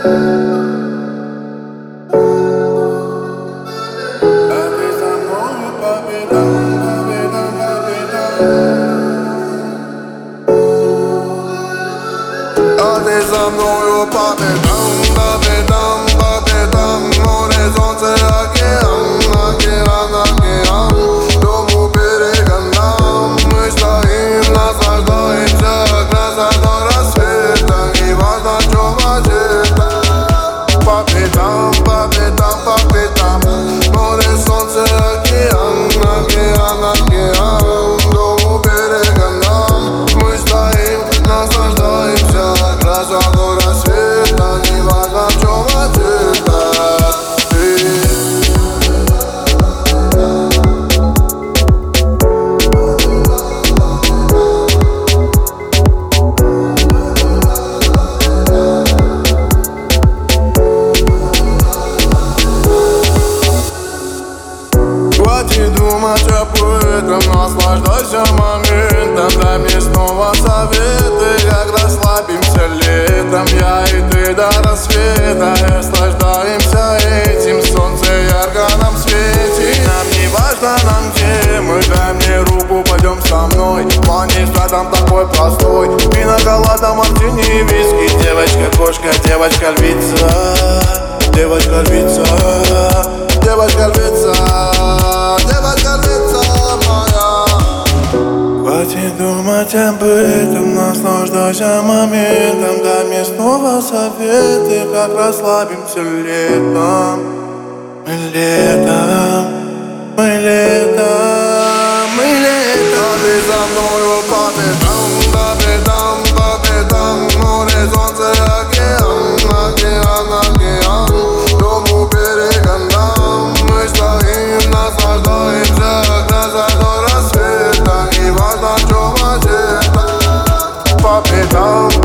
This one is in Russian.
За мною по пятам, море, солнце, океан, океан, океан. Дом у берега нам, мы стоим, наслаждаемся красотой рассвета. Не важно, что одета. По пятам, море, солнце, океан, океан, океан. Дом у берега нам, мы стоим, наслаждаемся красотой рассвета, не важно, в чем одета. Хватит думать об этом, наслаждайся моментом. Дай мне снова советы, как расслабимся летом. Я и ты до рассвета наслаждаемся этим. Солнце ярко нам светит. Нам не важно, нам где мы. Дай мне руку, пойдем со мной. Плане там такой простой. Пиноколада, мартини, виски. Девочка-кошка, девочка-львица. Девочка-львица. Девочка-львица. Девочка-львица моя. Хватит думать об этом, наслаждайся моментом. Дай мне снова советы, как расслабимся летом. Мы летом, мы летом, мы летом. А ты за мною по пятам, море, солнце, океан, океан, океан. Дом у берега нам, мы стоим, наслаждаемся красотой рассвета. Не важно, в чем одета. По пятам.